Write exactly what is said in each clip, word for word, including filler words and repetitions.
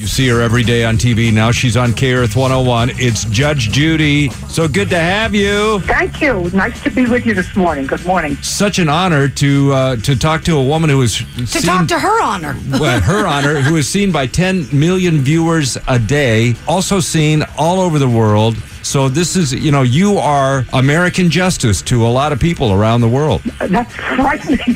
You see her every day on T V. Now she's on K Earth one oh one. It's Judge Judy. So good to have you. Thank you. Nice to be with you this morning. Good morning. Such an honor to uh, to talk to a woman who is To seen, talk to her honor. well, her honor, who is seen by ten million viewers a day, also seen all over the world. So this is, you know, you are American justice to a lot of people around the world. That's frightening.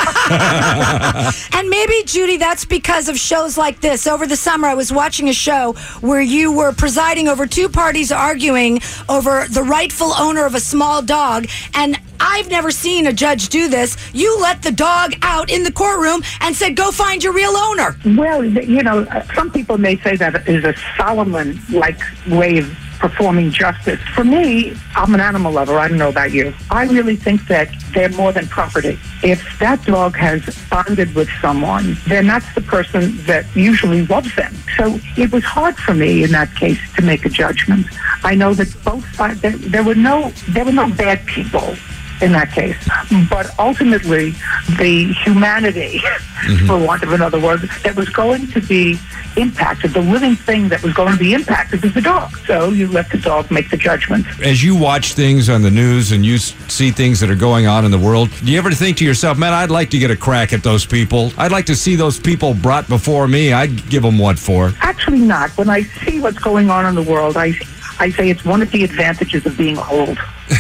And maybe, Judy, that's because of shows like this. Over the summer, I was watching a show where you were presiding over two parties arguing over the rightful owner of a small dog. And I've never seen a judge do this. You let the dog out in the courtroom and said, go find your real owner. Well, you know, some people may say that is a Solomon-like way of performing justice. For me, I'm an animal lover. I don't know about you. I really think that they're more than property. If that dog has bonded with someone, then that's the person that usually loves them. So it was hard for me in that case to make a judgment. I know that both sides, there, there were no, there were no bad people in that case. But ultimately, the humanity, mm-hmm. for want of another word, that was going to be impacted, the living thing that was going to be impacted was the dog. So you let the dog make the judgment. As you watch things on the news and you see things that are going on in the world, do you ever think to yourself, man, I'd like to get a crack at those people. I'd like to see those people brought before me. I'd give them what for. Actually not. When I see what's going on in the world, I, I say it's one of the advantages of being old.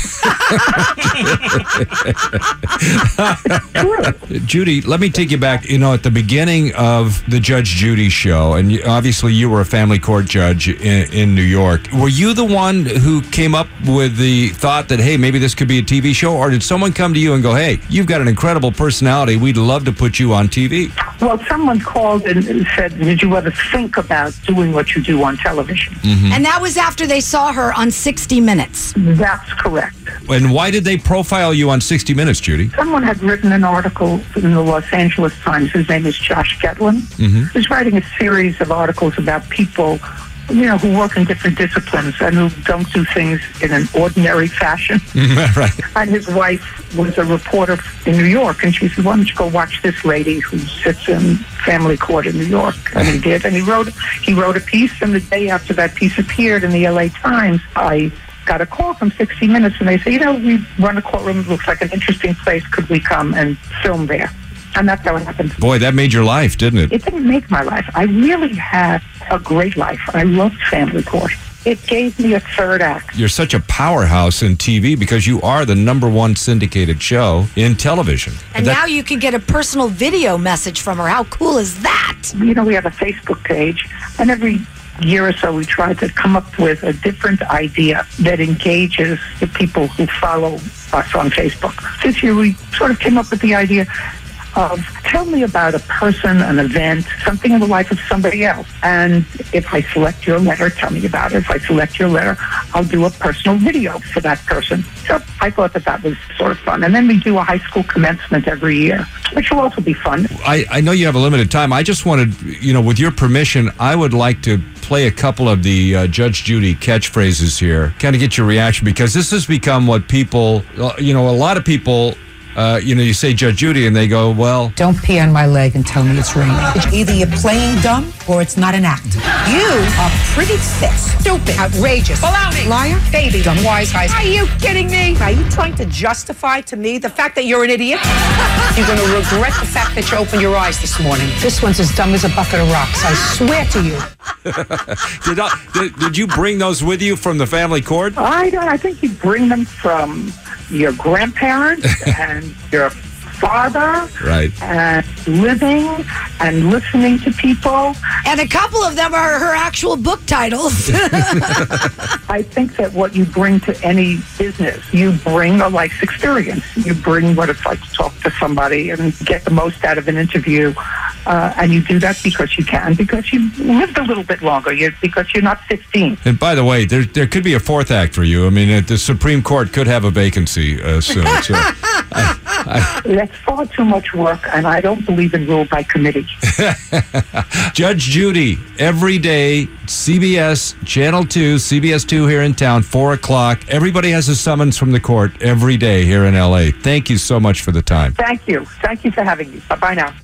Judy, let me take you back. You know, at the beginning of the Judge Judy show, and you, obviously you were a family court judge in, in New York. Were you the one who came up with the thought that, hey, maybe this could be a T V show? Or did someone come to you and go, hey, you've got an incredible personality. We'd love to put you on T V? Well, someone called and said, did you ever think about doing what you do on television? Mm-hmm. And that was after they saw her on sixty minutes. That's correct. And why did they profile you on sixty minutes, Judy? Someone had written an article in the Los Angeles Times. His name is Josh Getlin. Mm-hmm. He's writing a series of articles about people, you know, who work in different disciplines and who don't do things in an ordinary fashion. Right. And his wife was a reporter in New York, and she said, why don't you go watch this lady who sits in family court in New York? And he did, and he wrote he wrote a piece, and the day after that piece appeared in the L A Times, I got a call from sixty minutes, and they say, you know, we run a courtroom, it looks like an interesting place, could we come and film there? And that's how it happened. Boy, that made your life, didn't it? It didn't make my life. I really had a great life. I loved family court. It gave me a third act. You're such a powerhouse in T V because you are the number one syndicated show in television. And that- now you can get a personal video message from her. How cool is that? You know, we have a Facebook page, and every year or so we try to come up with a different idea that engages the people who follow us on Facebook. This year we sort of came up with the idea of tell me about a person, an event, something in the life of somebody else. And if I select your letter, tell me about it. If I select your letter, I'll do a personal video for that person. So I thought that that was sort of fun. And then we do a high school commencement every year, which will also be fun. I, I know you have a limited time. I just wanted, you know, with your permission, I would like to play a couple of the uh, Judge Judy catchphrases here, kind of get your reaction, because this has become what people, uh, you know, a lot of people, uh, you know, you say Judge Judy and they go, well... Don't pee on my leg and tell me it's raining. Either you're playing dumb or it's not an act. You are pretty thick, stupid, outrageous, baloney, liar, baby, dumb, wise guys. Are you kidding me? Are you trying to justify to me the fact that you're an idiot? You're going to regret the fact that you opened your eyes this morning. This one's as dumb as a bucket of rocks. I swear to you. did, I, did, did you bring those with you from the family court? I don't. I think you bring them from your grandparents and your father, right? And living and listening to people. And a couple of them are her actual book titles. I think that what you bring to any business, you bring a life experience. You bring what it's like to talk to somebody and get the most out of an interview. Uh, and you do that because you can, because you lived a little bit longer, you, because you're not fifteen. And by the way, there there could be a fourth act for you. I mean, uh, the Supreme Court could have a vacancy uh, soon. So I, I, That's far too much work, and I don't believe in rule by committee. Judge Judy, every day, C B S, Channel two, C B S two here in town, four o'clock. Everybody has a summons from the court every day here in L A. Thank you so much for the time. Thank you. Thank you for having me. Bye-bye now.